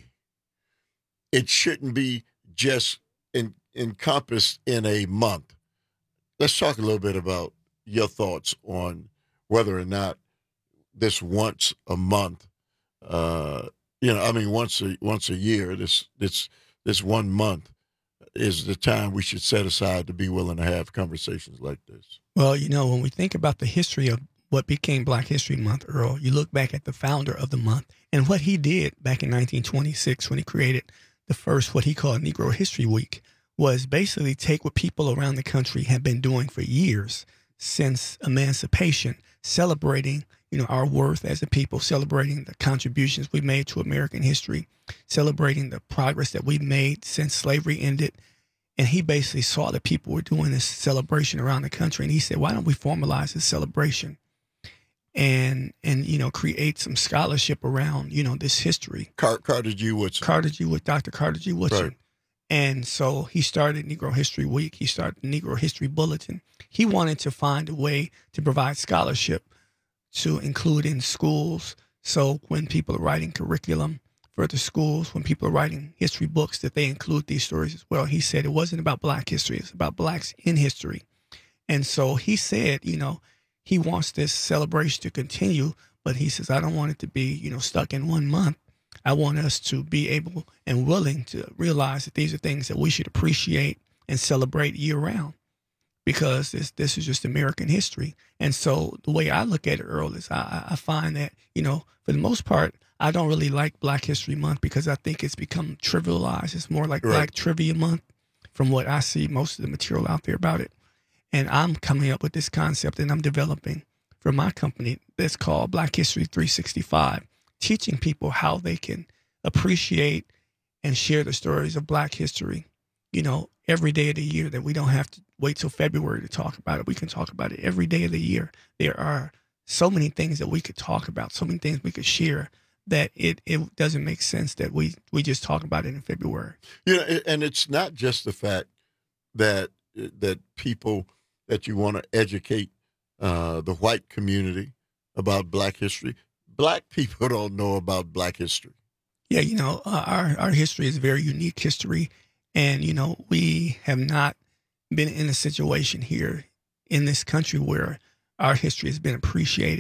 It shouldn't be just in, encompassed in a month. Let's talk a little bit about your thoughts on whether or not this once a month, uh, you know, I mean, once a once a year, this this this one month is the time we should set aside to be willing to have conversations like this. Well, you know, when we think about the history of what became Black History Month, Earl, you look back at the founder of the month and what he did back in nineteen twenty-six when he created the first, what he called Negro History Week, was basically take what people around the country have been doing for years since emancipation, celebrating, you know, our worth as a people, celebrating the contributions we made to American history, celebrating the progress that we've made since slavery ended. And he basically saw that people were doing this celebration around the country. And he said, why don't we formalize this celebration and, and you know, create some scholarship around, you know, this history. Car- Carter G. Woodson. Carter G. Wood, Doctor Carter G. Woodson. Right. And so he started Negro History Week. He started the Negro History Bulletin. He wanted to find a way to provide scholarship to include in schools. So when people are writing curriculum for the schools, when people are writing history books, that they include these stories as well. He said it wasn't about Black history. It's about Blacks in history. And so he said, you know, he wants this celebration to continue, but he says, I don't want it to be, you know, stuck in one month. I want us to be able and willing to realize that these are things that we should appreciate and celebrate year round, because this this is just American history. And so the way I look at it, Earl, is I, I find that, you know, for the most part, I don't really like Black History Month because I think it's become trivialized. It's more like Right. Black Trivia Month from what I see most of the material out there about it. And I'm coming up with this concept and I'm developing for my company that's called Black History three sixty-five, teaching people how they can appreciate and share the stories of Black history, you know, every day of the year, that we don't have to wait till February to talk about it. We can talk about it every day of the year. There are so many things that we could talk about, so many things we could share, that it, it doesn't make sense that we, we just talk about it in February. You know, and it's not just the fact that that people, that you want to educate uh, the white community about Black history. Black people don't know about Black history. Yeah, you know, uh, our, our history is a very unique history. And, you know, we have not been in a situation here in this country where our history has been appreciated,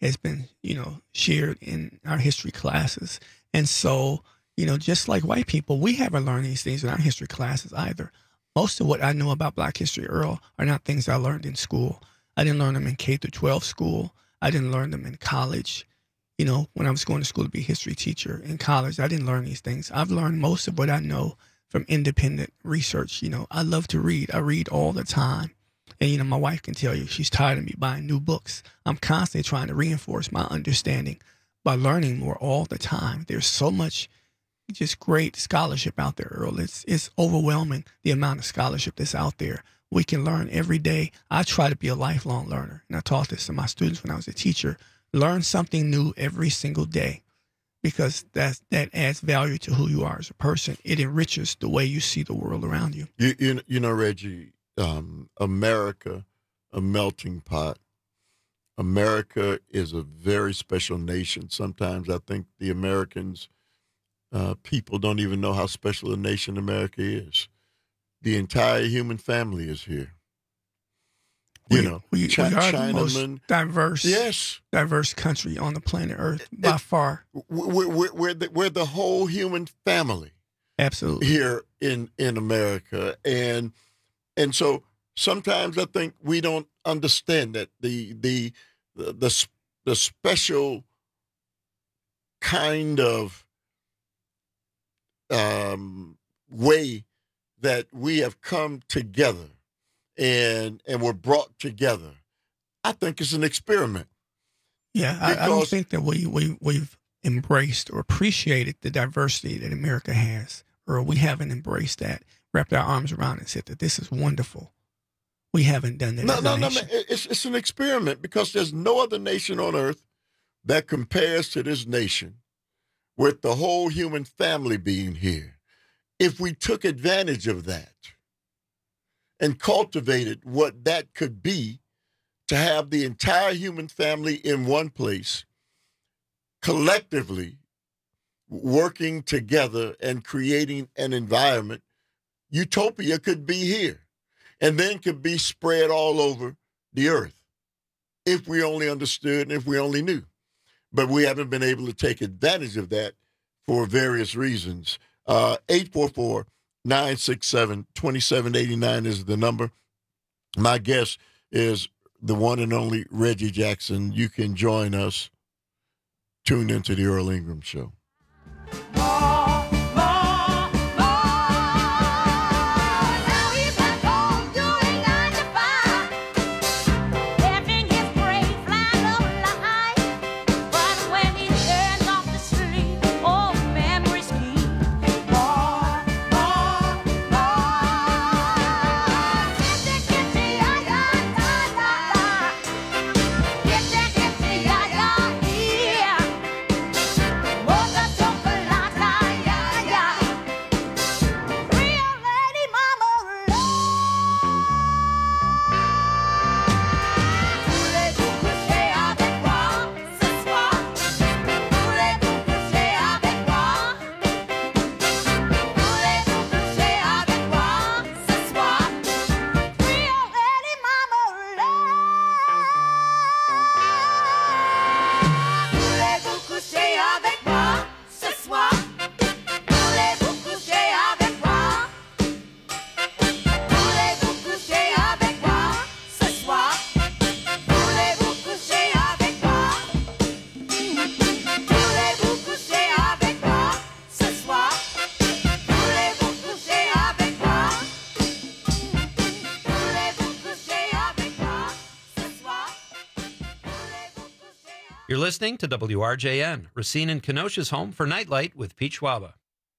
has been, you know, shared in our history classes. And so, you know, just like white people, we haven't learned these things in our history classes either. Most of what I know about Black history, Earl, are not things I learned in school. I didn't learn them in K through twelve school. I didn't learn them in college. You know, when I was going to school to be a history teacher in college, I didn't learn these things. I've learned most of what I know from independent research. You know, I love to read. I read all the time. And, you know, my wife can tell you she's tired of me buying new books. I'm constantly trying to reinforce my understanding by learning more all the time. There's so much just great scholarship out there, Earl. It's, it's overwhelming, the amount of scholarship that's out there. We can learn every day. I try to be a lifelong learner. And I taught this to my students when I was a teacher. Learn something new every single day, because that's, that adds value to who you are as a person. It enriches the way you see the world around you. You, you, you know, Reggie, um, America, a melting pot. America is a very special nation. Sometimes I think the Americans, uh, people don't even know how special a nation America is. The entire human family is here. You we, know, we, Ch- we are Chinaman, the most diverse, yes, diverse country on the planet Earth by it, far. We're, we're, we're, the, we're the whole human family. Absolutely. Here in, in America. And and so sometimes I think we don't understand that the the the the, the special kind of um, way that we have come together and and we're brought together. I think it's an experiment. Yeah, I, I don't think that we, we, we've embraced or appreciated the diversity that America has, or we haven't embraced that, wrapped our arms around it and said that this is wonderful. We haven't done that. No, as no, a no, nation. man. It's, it's an experiment because there's no other nation on earth that compares to this nation with the whole human family being here. If we took advantage of that and cultivated what that could be, to have the entire human family in one place, collectively working together and creating an environment, utopia could be here and then could be spread all over the earth if we only understood and if we only knew. But we haven't been able to take advantage of that for various reasons. Uh, eight four four, nine six seven, two seven eight nine is the number. My guest is the one and only Reggie Jackson. You can join us. Tune into the Earl Ingram Show. You're listening to W R J N, Racine and Kenosha's home for Nightlight with Pete Schwaba.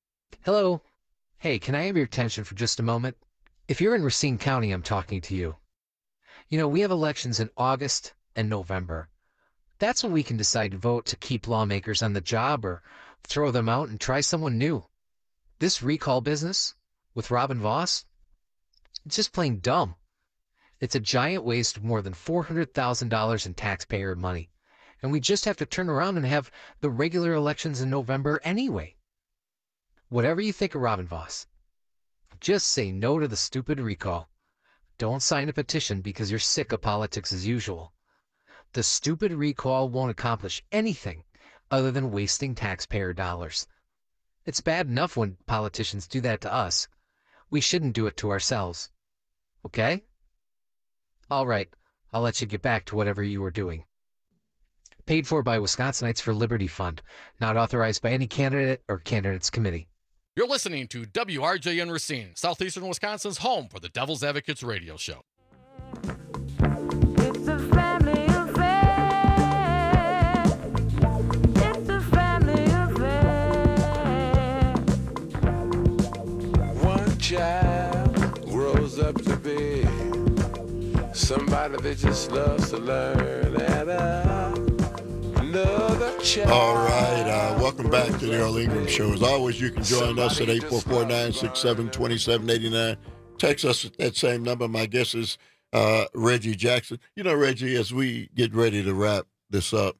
Hello. Hey, can I have your attention for just a moment? If you're in Racine County, I'm talking to you. You know, we have elections in August and November. That's when we can decide to vote to keep lawmakers on the job or throw them out and try someone new. This recall business with Robin Voss, it's just plain dumb. It's a giant waste of more than four hundred thousand dollars in taxpayer money. And we just have to turn around and have the regular elections in November anyway. Whatever you think of Robin Voss, just say no to the stupid recall. Don't sign a petition because you're sick of politics as usual. The stupid recall won't accomplish anything other than wasting taxpayer dollars. It's bad enough when politicians do that to us. We shouldn't do it to ourselves. Okay? All right, I'll let you get back to whatever you were doing. Paid for by Wisconsinites for Liberty Fund. Not authorized by any candidate or candidates committee. You're listening to W R J N Racine, Southeastern Wisconsin's home for the Devil's Advocates radio show. It's a family affair. It's a family affair. One child grows up to be somebody that just loves to learn, and another child. All right, uh, welcome back to the Earl Ingram Show. As always, you can join us at eight four four, nine six seven, two seven eight nine. Text us at that same number. My guess is uh, Reggie Jackson. You know, Reggie, as we get ready to wrap this up,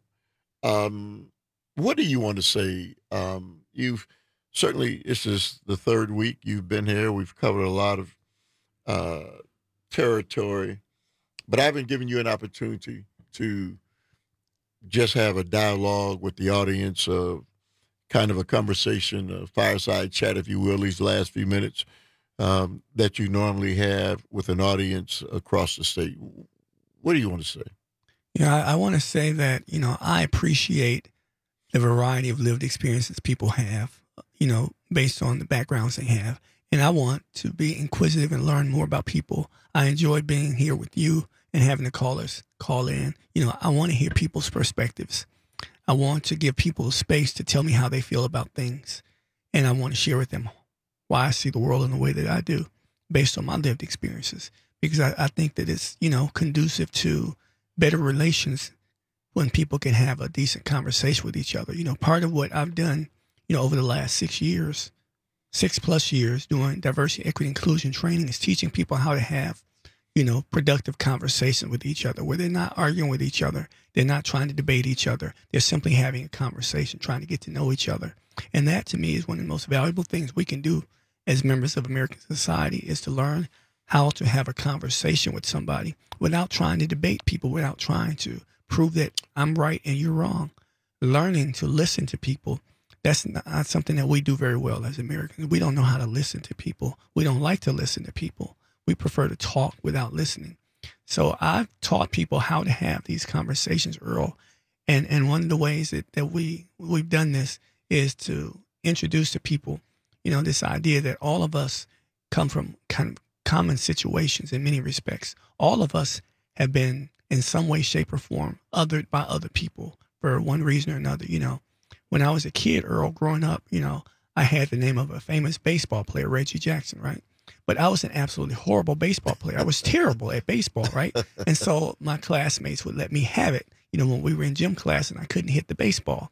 um, what do you want to say? Um, you've certainly, this is the third week you've been here. We've covered a lot of uh, territory, but I've been giving you an opportunity to just have a dialogue with the audience, uh, kind of a conversation, a fireside chat, if you will, these last few minutes um, that you normally have with an audience across the state. What do you want to say? Yeah, I, I want to say that, you know, I appreciate the variety of lived experiences people have, you know, based on the backgrounds they have. And I want to be inquisitive and learn more about people. I enjoy being here with you and having the callers call in. You know, I want to hear people's perspectives. I want to give people space to tell me how they feel about things. And I want to share with them why I see the world in the way that I do based on my lived experiences. Because I, I think that it's, you know, conducive to better relations when people can have a decent conversation with each other. You know, part of what I've done, you know, over the last six years, six plus years doing diversity, equity, inclusion training is teaching people how to have, you know, productive conversations with each other, where they're not arguing with each other. They're not trying to debate each other. They're simply having a conversation, trying to get to know each other. And that, to me, is one of the most valuable things we can do as members of American society, is to learn how to have a conversation with somebody without trying to debate people, without trying to prove that I'm right and you're wrong. Learning to listen to people, that's not something that we do very well as Americans. We don't know how to listen to people. We don't like to listen to people. We prefer to talk without listening. So I've taught people how to have these conversations, Earl. And and one of the ways that, that we, we've done this is to introduce to people, you know, this idea that all of us come from kind of common situations in many respects. All of us have been in some way, shape, or form othered by other people for one reason or another. You know, when I was a kid, Earl, growing up, you know, I had the name of a famous baseball player, Reggie Jackson, right? But I was an absolutely horrible baseball player. I was terrible at baseball, right? And so my classmates would let me have it, you know, when we were in gym class and I couldn't hit the baseball.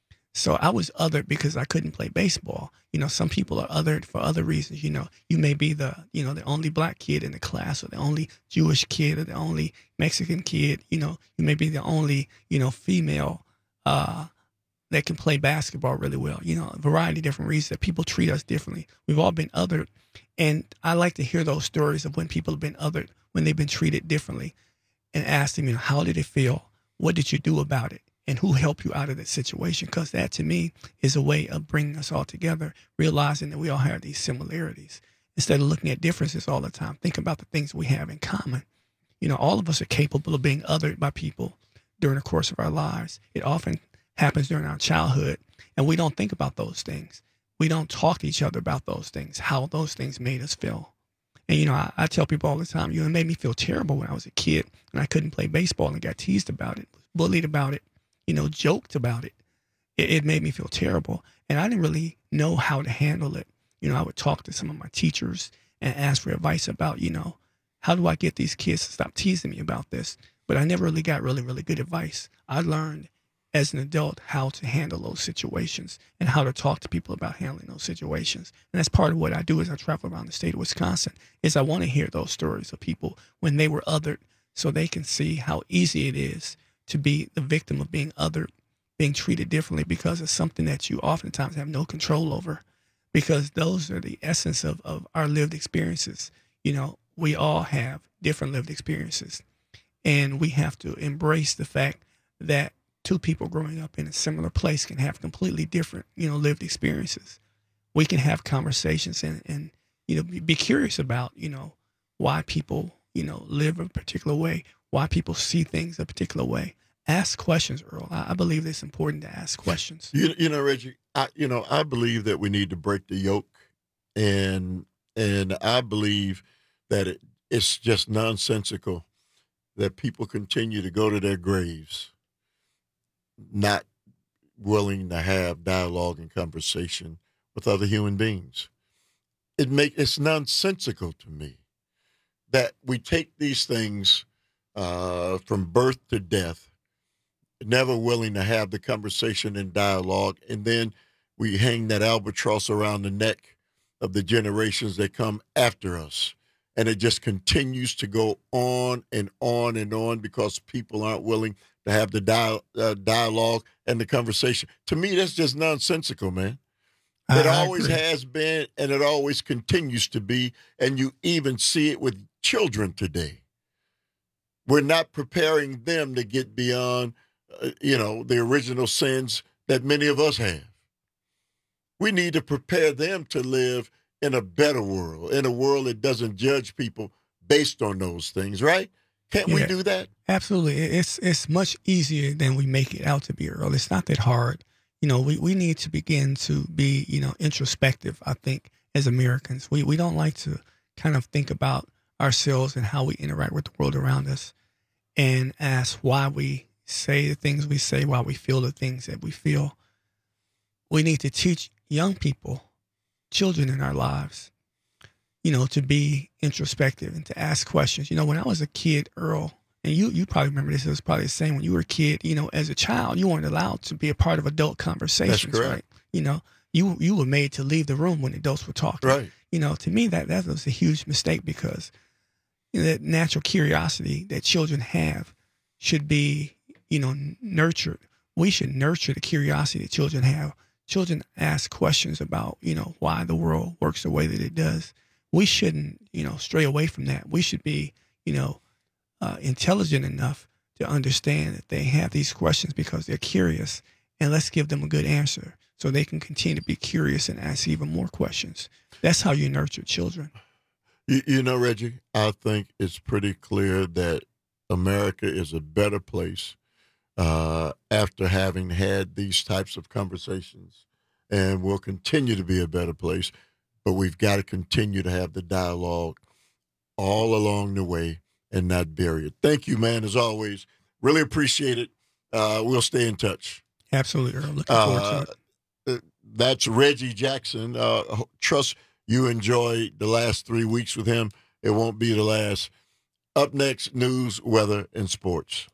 So I was othered because I couldn't play baseball. You know, some people are othered for other reasons. You know, you may be the, you know, the only black kid in the class, or the only Jewish kid, or the only Mexican kid. You know, you may be the only, you know, female uh, that can play basketball really well. You know, a variety of different reasons that people treat us differently. We've all been othered. And I like to hear those stories of when people have been othered, when they've been treated differently, and ask them, you know, how did it feel? What did you do about it? And who helped you out of that situation? Because that, to me, is a way of bringing us all together, realizing that we all have these similarities. Instead of looking at differences all the time, think about the things we have in common. You know, all of us are capable of being othered by people during the course of our lives. It often happens during our childhood, and we don't think about those things. We don't talk to each other about those things, how those things made us feel. And, you know, I, I tell people all the time, you know, it made me feel terrible when I was a kid and I couldn't play baseball and got teased about it, bullied about it, you know, joked about it. It, it made me feel terrible. And I didn't really know how to handle it. You know, I would talk to some of my teachers and ask for advice about, you know, how do I get these kids to stop teasing me about this? But I never really got really, really good advice. I learned as an adult how to handle those situations and how to talk to people about handling those situations. And that's part of what I do as I travel around the state of Wisconsin, is I want to hear those stories of people when they were othered, so they can see how easy it is to be the victim of being othered, being treated differently, because it's something that you oftentimes have no control over, because those are the essence of, of our lived experiences. You know, we all have different lived experiences. And we have to embrace the fact that two people growing up in a similar place can have completely different, you know, lived experiences. We can have conversations and, and you know, be, be curious about, you know, why people, you know, live a particular way, why people see things a particular way. Ask questions, Earl. I, I believe it's important to ask questions. You, you know, Reggie, I, you know, I believe that we need to break the yoke, and and I believe that it, it's just nonsensical that people continue to go to their graves not willing to have dialogue and conversation with other human beings. It make it's nonsensical to me that we take these things uh, from birth to death, never willing to have the conversation and dialogue, and then we hang that albatross around the neck of the generations that come after us. And it just continues to go on and on and on because people aren't willing to have the dia- uh, dialogue and the conversation. To me, that's just nonsensical, man. I, it I always agree. has been, and it always continues to be, and you even see it with children today. We're not preparing them to get beyond, uh, you know, the original sins that many of us have. We need to prepare them to live in a better world, in a world that doesn't judge people based on those things, right? Can't we Yeah, do that? Absolutely. It's it's much easier than we make it out to be, Earl. It's not that hard. You know, we, we need to begin to be, you know, introspective, I think, as Americans. We we don't like to kind of think about ourselves and how we interact with the world around us and ask why we say the things we say, why we feel the things that we feel. We need to teach young people, children in our lives, you know, to be introspective and to ask questions. You know, when I was a kid, Earl, and you you probably remember this, it was probably the same when you were a kid, you know, as a child, you weren't allowed to be a part of adult conversations, correct. right? You know, you you were made to leave the room when adults were talking. Right. You know, to me, that, that was a huge mistake because, you know, that natural curiosity that children have should be, you know, nurtured. We should nurture the curiosity that children have. Children ask questions about, you know, why the world works the way that it does. We shouldn't, you know, stray away from that. We should be, you know, uh, intelligent enough to understand that they have these questions because they're curious, and let's give them a good answer so they can continue to be curious and ask even more questions. That's how you nurture children. You, you know, Reggie, I think it's pretty clear that America is a better place uh, after having had these types of conversations, and will continue to be a better place. But we've got to continue to have the dialogue all along the way and not bury it. Thank you, man, as always. Really appreciate it. Uh, we'll stay in touch. Absolutely, Earl. Looking forward Uh, to it. uh, that's Reggie Jackson. Uh, trust you enjoyed the last three weeks with him. It won't be the last. Up next, news, weather, and sports.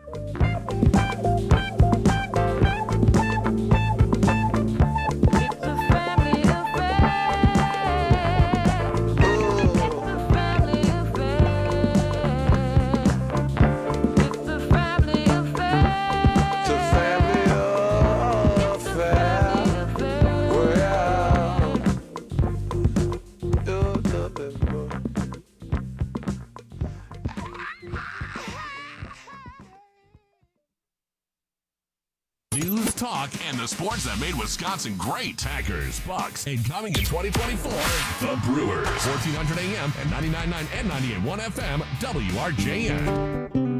News, talk, and the sports that made Wisconsin great. Packers, Bucks, and coming in twenty twenty-four, the Brewers. fourteen hundred A M and ninety-nine point nine and ninety-eight point one F M, W R J N.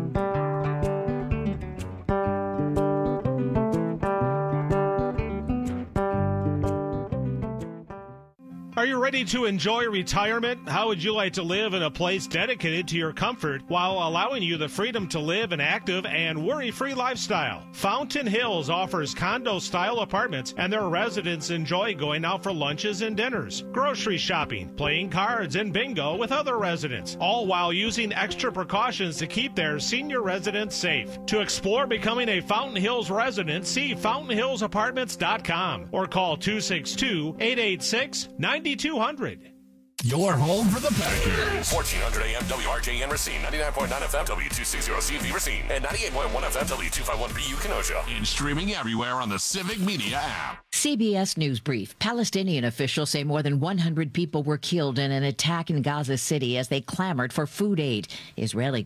Are you ready to enjoy retirement? How would you like to live in a place dedicated to your comfort while allowing you the freedom to live an active and worry-free lifestyle? Fountain Hills offers condo-style apartments, and their residents enjoy going out for lunches and dinners, grocery shopping, playing cards, and bingo with other residents, all while using extra precautions to keep their senior residents safe. To explore becoming a Fountain Hills resident, see fountain hills apartments dot com or call two six two, eight eight six, nine two hundred. Your home for the Packers. fourteen hundred A M W R J N Racine, ninety-nine point nine F M W two sixty C V Racine, and ninety-eight point one F M W two fifty-one B U Kenosha. And streaming everywhere on the Civic Media app. C B S News Brief. Palestinian officials say more than one hundred people were killed in an attack in Gaza City as they clamored for food aid. Israeli